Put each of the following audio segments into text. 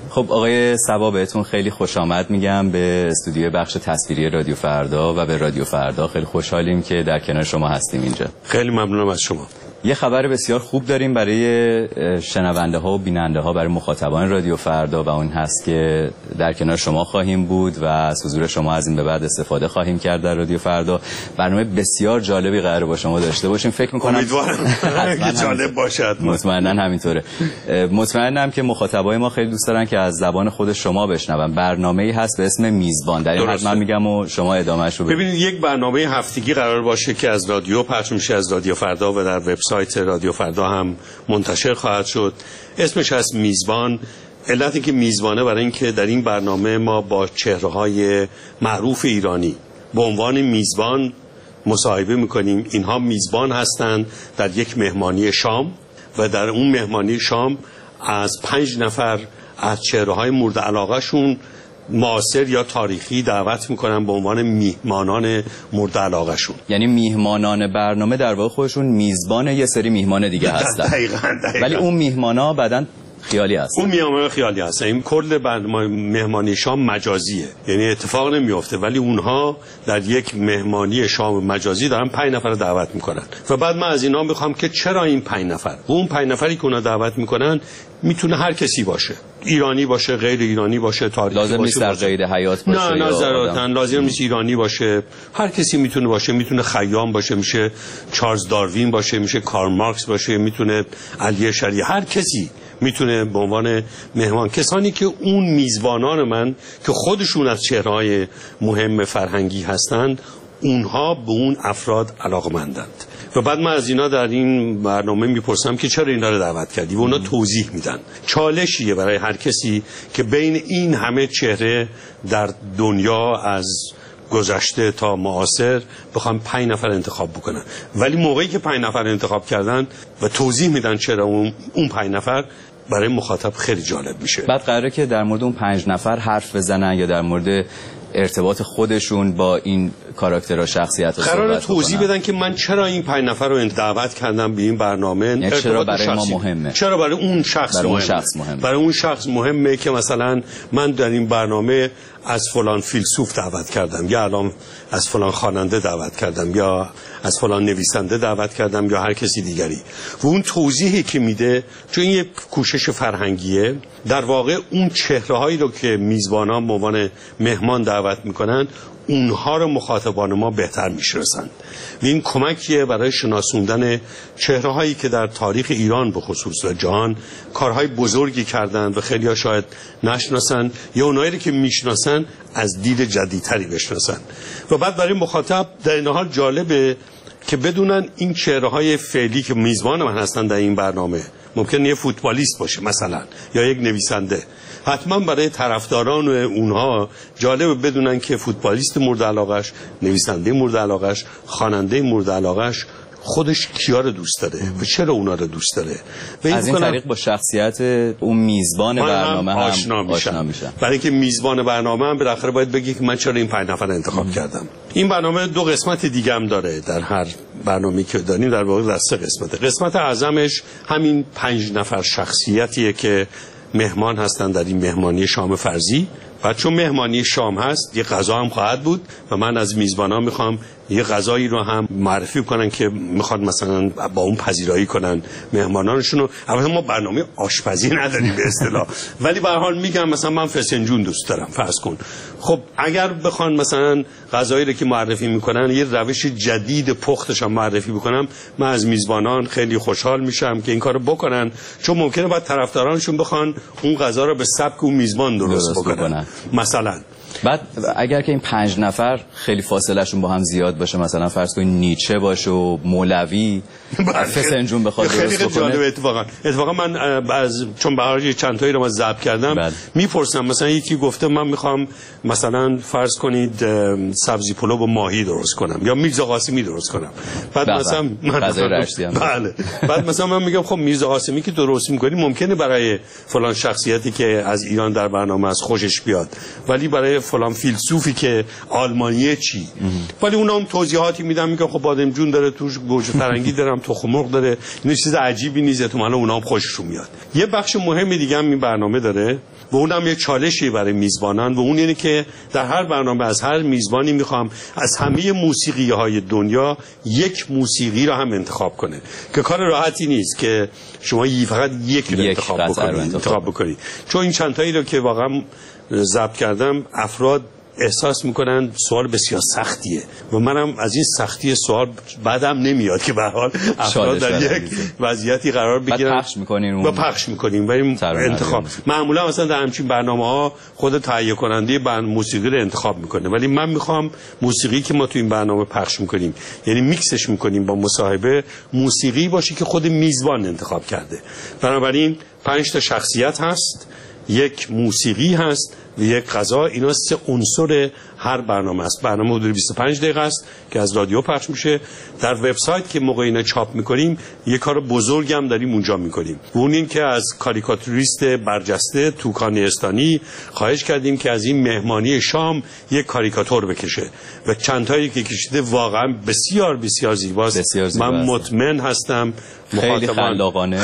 خب آقای صبا بهتون خیلی خوش آمد میگم به استودیو بخش تصویری رادیو فردا و به رادیو فردا. خیلی خوشحالیم که در کنار شما هستیم اینجا. خیلی ممنونم از شما. یه خبر بسیار خوب داریم برای شنونده ها و بیننده ها، برای مخاطبان رادیو فردا، و اون هست که در کنار شما خواهیم بود و از حضور شما از این به بعد استفاده خواهیم کرد در رادیو فردا. برنامه بسیار جالبی قراره با شما داشته باشیم. فکر می‌کنم امیدوارم جالب باشد. مطمئناً همینطوره. مطمئنم که مخاطبای ما خیلی دوست دارن که از زبان خود شما بشنون. برنامه‌ای هست به اسم میزبان. در این حد من میگم و شما ادامه‌اش رو ببینید. یک برنامه هفتگی قرار باشه که از رادیو پخش میشه، از رادیو فردا، و در وبسایت رادیو فردا هم منتشر خواهد شد. اسمش هست میزبان. علتی که میزبانه برای اینکه در این برنامه ما با چهره‌های معروف ایرانی به عنوان میزبان مصاحبه میکنیم. اینها میزبان هستند در یک مهمانی شام و در اون مهمانی شام از 5 نفر از چهره‌های مورد علاقه‌شون معاصر یا تاریخی دعوت میکنن به عنوان میهمانان مورد علاقه شون. یعنی میهمانان برنامه در واقع خودشون میزبان یه سری میهمان دیگه هستن. دقیقاً. ولی اون میهمانا بعدن خیالی هست. اون میهمان خیالی هست. این کل برنامه مهمانی شام مجازیه، یعنی اتفاق نمیفته، ولی اونها در یک مهمانی شام مجازی دارن 5 نفر دعوت میکنن و بعد من از اینا میخوام که چرا این 5 نفر و اون 5 نفری که اونا دعوت میکنن میتونه هر کسی باشه، ایرانی باشه، غیر ایرانی باشه، تاریخی باشه. لازم نیست در قید حیات باشه. نه ضرورتاً لازم نیست ایرانی باشه. هر کسی میتونه باشه. میتونه خیام باشه، میشه چارلز داروین باشه، میشه کارل مارکس باشه، میتونه علی شریعتی، هر کسی میتونه به عنوان مهمان. کسانی که اون میزبانان من که خودشون از چهره‌های مهم فرهنگی هستند، اونها به اون افراد علاقمندند و بعد من از اینا در این برنامه میپرسم که چرا اینا رو دعوت کردی و اونا توضیح میدن. چالشیه برای هر کسی که بین این همه چهره در دنیا از گذشته تا معاصر بخوام 5 نفر انتخاب بکنن، ولی موقعی که 5 نفر انتخاب کردن و توضیح میدن چرا اون 5 نفر، برای مخاطب خیلی جالب میشه. بعد قراره که در مورد اون 5 نفر حرف بزنن یا در مورد ارتباط خودشون با این کاراکترها، شخصیت‌ها قراره توضیح بدن که من چرا این 5 نفر رو دعوت کردم به این برنامه. چرا برای ما مهمه، چرا برای اون شخص مهمه. برای اون شخص مهمه که مثلا من در این برنامه از فلان فیلسوف دعوت کردم، یا الان از فلان خواننده دعوت کردم، یا از فلان نویسنده دعوت کردم، یا هر کسی دیگری. و اون توضیحی که میده، چون این یک کوشش فرهنگیه، در واقع اون چهره‌هایی رو که میزبانان به عنوان مهمان دعوت میکنن اونها رو مخاطبان ما بهتر میشناسند و این کمکیه برای شناسوندن چهره‌هایی که در تاریخ ایران به خصوص و جهان کارهای بزرگی کردن و خیلی‌ها شاید نشناسن، یا اونایی که میشناسن از دید جدیدتری بشناسن. و بعد برای مخاطب در این حال جالبه که بدونن این چهره‌های فعلی که میزبان من هستن در این برنامه ممکنه یه فوتبالیست باشه مثلا، یا یک نویسنده. حتما برای طرفداران اونها جالبه بدونن که فوتبالیست مورد علاقش، نویسنده مورد علاقش، خواننده مورد علاقش خودش کیا رو دوست داره و چرا اونا رو دوست داره. و از این طریق با شخصیت اون میزبان برنامه هم آشنا میشن. برای اینکه میزبان برنامه هم بالاخره باید بگه که من چرا این 5 نفر انتخاب کردم. این برنامه 2 قسمت دیگه هم داره. در هر برنامه‌ای که داریم در واقع در 3 قسمته. قسمت اعظمش همین 5 نفر شخصیتیه که مهمان هستن در این مهمانی شام فرضی. بعد چون مهمانی شام هست یه غذا هم خواهد بود و من از میزبانان میخوام یه غذایی رو هم معرفی کنن که میخواد مثلا با اون پذیرایی کنن مهمانانشون رو. البته ما برنامه آشپزی نداریم به اصطلاح، ولی به هر حال میگم مثلا من فسنجون دوست دارم فرض کن. خب اگر بخوان مثلا غذایی رو که معرفی میکنن یه روش جدید پختش هم معرفی بکنم، من از میزبانان خیلی خوشحال میشم که این کارو بکنن، چون ممکنه بعد طرفدارانشون بخوان اون غذا رو به سبک اون میزبان درست بکنن. مثلا بعد اگر که این 5 نفر خیلی فاصله شون با هم زیاد باشه، مثلا فرض کنید نیچه باشه و مولوی، فسنجون بخواد درست بکنه. خیلی اتفاقا من چون برای چند تایی رو ما ضبط کردم میپرسم، مثلا یکی گفته من میخوام مثلا فرض کنید سبزی پلو با ماهی درست کنم یا میرزا قاسمی درست کنم. بعد مثلا بله بعد مثلا من میگم خب میرزا قاسمی که درست میکنی ممکنه برای فلان شخصیتی که از ایران در برنامه از خوشش بیاد، ولی برای فلان فیلسوفی که آلمانیه چی؟ ولی اونا هم توضیحاتی میدن، میگن خب بادمجون داره توش، گوجه فرنگی داره، تخم مرغ داره، این چیز عجیبی نیست، تو اونا هم خوششون میاد. یه بخش مهم دیگه هم این برنامه داره و اونم یک چالشی برای میزبانان و اون اینه که در هر برنامه از هر میزبانی میخوام از همه موسیقی‌های دنیا یک موسیقی رو هم انتخاب کنه که کار راحتی نیست که شما فقط یک رو انتخاب بکنید. چون این چند تایی رو که واقعا ضبط کردم افراد احساس میکنن سوال بسیار سختیه و منم از این سختی سوال بعدم نمیاد که به هر حال افراد در یک وضعیتی قرار بگیرن و پخش میکنیم و انتخاب. معمولا مثلا در همچین برنامه‌ها خود تهیه کننده موسیقی رو انتخاب میکنه، ولی من میخوام موسیقی که ما تو این برنامه پخش میکنیم یعنی میکسش میکنیم با مصاحبه موسیقی باشه که خود میزبان انتخاب کرده. بنابراین 5 تا شخصیت هست، یک موسیقی هست و یک غذا. اینا 3 عنصر هر برنامه است. برنامه حدود 25 دقیقه است که از رادیو پخش میشه. در وبسایت که موقع اینا چاپ میکنیم یه کار بزرگ هم داریم اونجا میکنیم. اون این که از کاریکاتوریست برجسته توکان استانی خواهش کردیم که از این مهمانی شام یک کاریکاتور بکشه و چند تایی که کشیده واقعا بسیار بسیار زیباست. من مطمئن هستم خیلی خلاقانه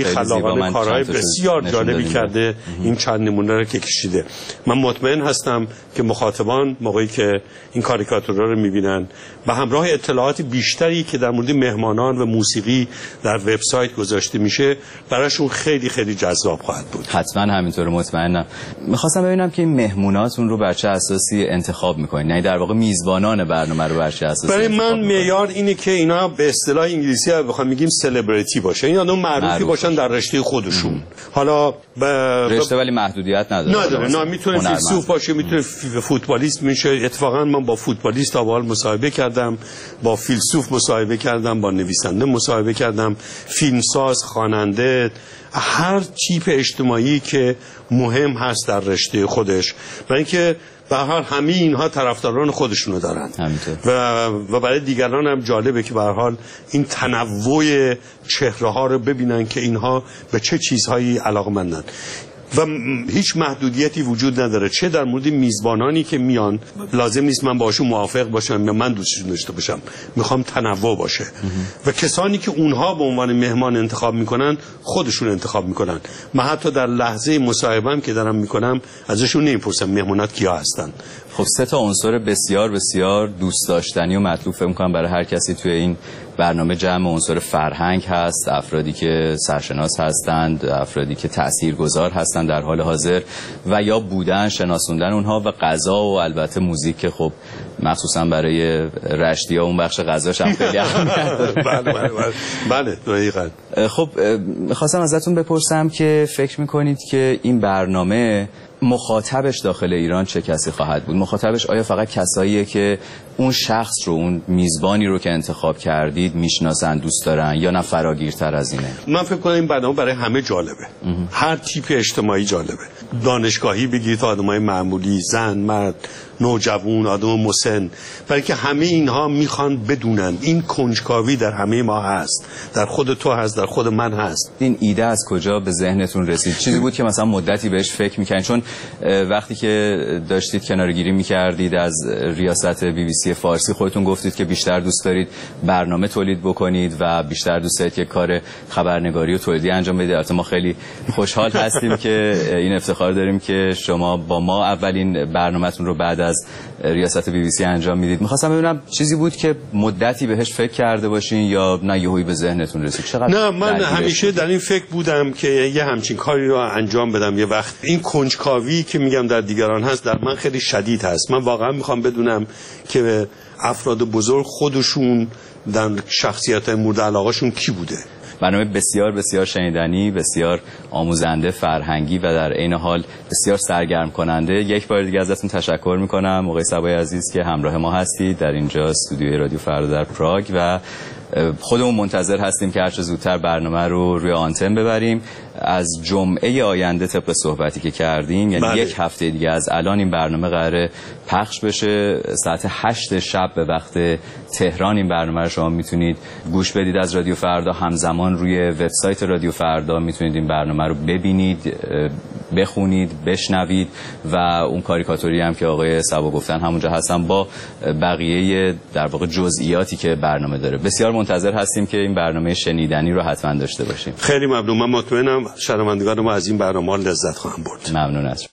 کارهای بسیار جالبی کرده این چند نمونه رو که کشیده. من مطمئن هستم که مخاطبان موقعی که این کاریکاتورها رو میبینن به همراه اطلاعات بیشتری که در مورد مهمانان و موسیقی در وبسایت گذاشته میشه براشون خیلی خیلی جذاب خواهد بود. حتما همینطور، مطمئنم. میخواستم ببینم که این مهموناتون رو بر چه اساسی انتخاب میکنین؟ یعنی در واقع میزبانان برنامه رو بر چه اساسی؟ برای من معیار اینه که اینا به اصطلاح انگلیسی بخوام میگیم سلبریتی باشه، این آدم معروفی باشن در رشته خودشون. حالا رشته ولی محدودیت نداره. نه میتونه فیلسوف باشه، میتونه فوتبالیست میشه. اتفاقا من با فوتبالیست تا به حال مصاحبه کردم، با فیلسوف مصاحبه کردم، با نویسنده مصاحبه کردم، فیلمساز، خواننده، هر تیپ اجتماعی که مهم هست در رشته خودش. برای اینکه به هر حال همه اینها طرفداران خودشونو دارن و برای دیگران هم جالبه که به هر حال این تنوع چهره ها رو ببینن که اینها به چه چیزهایی علاقه‌مندن و هیچ محدودیتی وجود نداره. چه در مورد میزبانانی که میان لازم نیست من باشون موافق باشم یا من دوستشون داشته باشم، میخوام تنوع باشه و کسانی که اونها به عنوان مهمان انتخاب میکنن خودشون انتخاب میکنن. من حتی در لحظه مصاحبه‌ام که دارم میکنم ازشون نمیپرسم مهمونات کیا هستن. خب 3 تا عنصر بسیار بسیار دوست داشتنی و مطلوب فکر می‌کنم برای هر کسی توی این برنامه جمع عنصر فرهنگ هست، افرادی که سرشناس هستند، افرادی که تاثیرگذار هستند در حال حاضر و یا بودن، شناسوندن اونها و غذا و البته موزیک که خب مخصوصا برای رشتی‌ها اون بخش غذاش هم خیلی اهمیت داره. بله دقیقاً. خب می‌خواستم ازتون بپرسم که فکر می‌کنید که این برنامه مخاطبش داخل ایران چه کسی خواهد بود؟ مخاطبش آیا فقط کساییه که اون شخص رو، اون میزبانی رو که انتخاب کردید میشناسن، دوست دارن، یا نه فراگیرتر از اینه؟ من فکر کنم این برنامه برای همه جالبه. هر تیپ اجتماعی جالبه. دانشگاهی بگید تا آدمای معمولی، زن، مرد، نوجوان، آدم مسن، برای که همه اینها میخوان بدونن این کنجکاوی در همه ما هست، در خود تو هست، در خود من هست. این ایده از کجا به ذهنتون رسید؟ چیزی بود که مثلا مدتی بهش فکر میکنید؟ چون وقتی که داشتید کناره‌گیری میکردید از ریاست BBC فارسی خودتون گفتید که بیشتر دوست دارید برنامه تولید بکنید و بیشتر دوست دارید که کار خبرنگاری و تولیدی انجام بدید. البته ما خیلی خوشحال هستیم که این افتخار داریم که شما با ما اولین برنامه‌تون رو بعد از ریاست BBC انجام میدید. می‌خواستم ببینم چیزی بود که مدتی بهش فکر کرده باشین یا نه یهویی به ذهنتون رسید؟ چقدر؟ نه، من همیشه در این فکر بودم که یه همچین کاری رو انجام بدم. یه وقت این کنجکاوی که میگم در دیگران هست در من خیلی شدید هست. من واقعا میخوام بدونم که افراد بزرگ خودشون در شخصیت مورد علاقه‌شون کی بوده. برنامه بسیار بسیار شنیدنی، بسیار آموزنده، فرهنگی و در عین حال بسیار سرگرم کننده. یک بار دیگه ازتون تشکر میکنم آقای صبایی عزیز که همراه ما هستید در اینجا استودیوی رادیو فردا در پراگ و خودمون منتظر هستیم که هر چه زودتر برنامه رو روی آنتن ببریم. از جمعه آینده طبق صحبتی که کردیم، یعنی یک هفته دیگه از الان این برنامه قراره پخش بشه. ساعت 8 شب به وقت تهران این برنامه رو شما میتونید گوش بدید از رادیو فردا. همزمان روی وبسایت رادیو فردا میتونید این برنامه رو ببینید، بخونید، بشنوید و اون کاریکاتوری هم که آقای صبا گفتن همونجا هستن با بقیه در واقع جزئیاتی که برنامه داره. بسیار منتظر هستیم که این برنامه شنیدنی رو حتما داشته باشیم. خیلی ممنون. من مطمئنم شنوندگان ما از این برنامه لذت خواهم برد. ممنون از